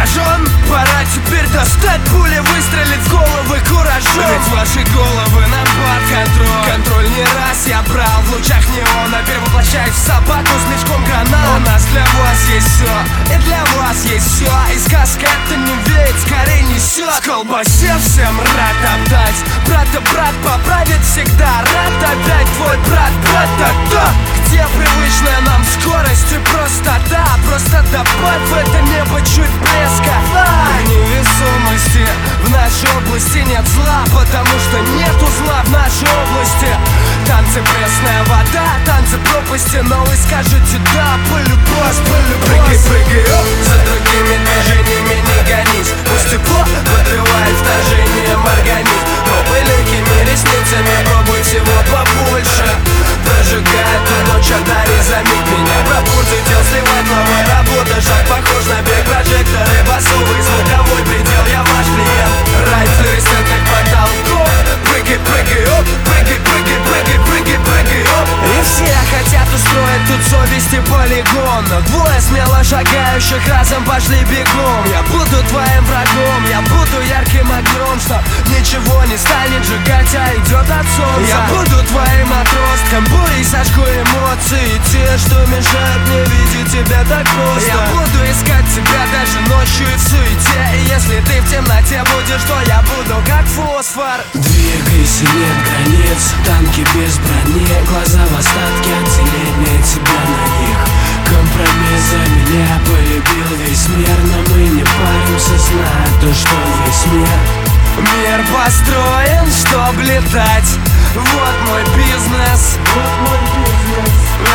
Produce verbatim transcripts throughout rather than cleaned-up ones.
поражен. Пора теперь достать пули, выстрелить в головы куражом. Ведь ваши головы нам под контроль. Контроль не раз я брал в лучах неона, перевоплощаясь в собаку с мешком гранат. У нас для вас есть все, и для вас есть все. И сказка это не веет, скорее несет. В колбасе всем рад отдать. Брата брат поправит всегда. Рад опять твой брат, брата то, где привычная нам скорость и простота. Просто добавь в это небо чуть блеска. В невесомости в нашей области нет зла, потому что нету зла в нашей области. Танцы пресная вода, танцы пропасти, но вы скажете да, полюбовь, полюбовь. Прыгай, прыгай, оп, за другими движениями не гонись. Пусть тепло подрывает вторжением организм, но пылюкими ресницами пробуй всего побольше. Прожигай эту ночь, одари, заметь меня. Пропорции тел сливать, новая работа. Шаг похож на бег, прожекторы, басовый, звуковой предел. Я ваш клиент, рай флуоресцентных потолков. Прыгай, прыгай, оп, прыгай, прыгай, прыгай, прыгай, прыгай, оп. И все хотят устроить тут совесть и полигон, но двое смело шагающих разом пошли бегом. Я буду твоим врагом, я буду ярким огнем, что ничего не станет сжигать, а идет от солнца. Я буду твоим отростком, бурей сожгу эмоции, те, что мешают мне видеть тебя так просто. Я буду искать тебя даже ночью и в суете, и если ты в темноте будешь, то я буду как фосфор. Двигайся, нет границ, танки без брони, глаза в остатке, отделение тебя на них. Компромисс за меня полюбил весь мир, но мы не паримся, зная то, что весь мир. Мир построен, чтоб летать. Вот мой бизнес. Вот мой бизнес.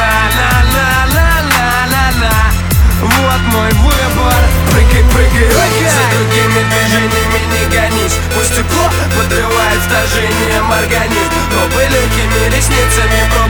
Ла-ла-ла-ла-ла-ла-ла. Вот мой выбор. Прыгай, прыгай, прыгай. За другими движениями не гонись. Пусть тепло подрывает вторжением организм, но пылюкими ресницами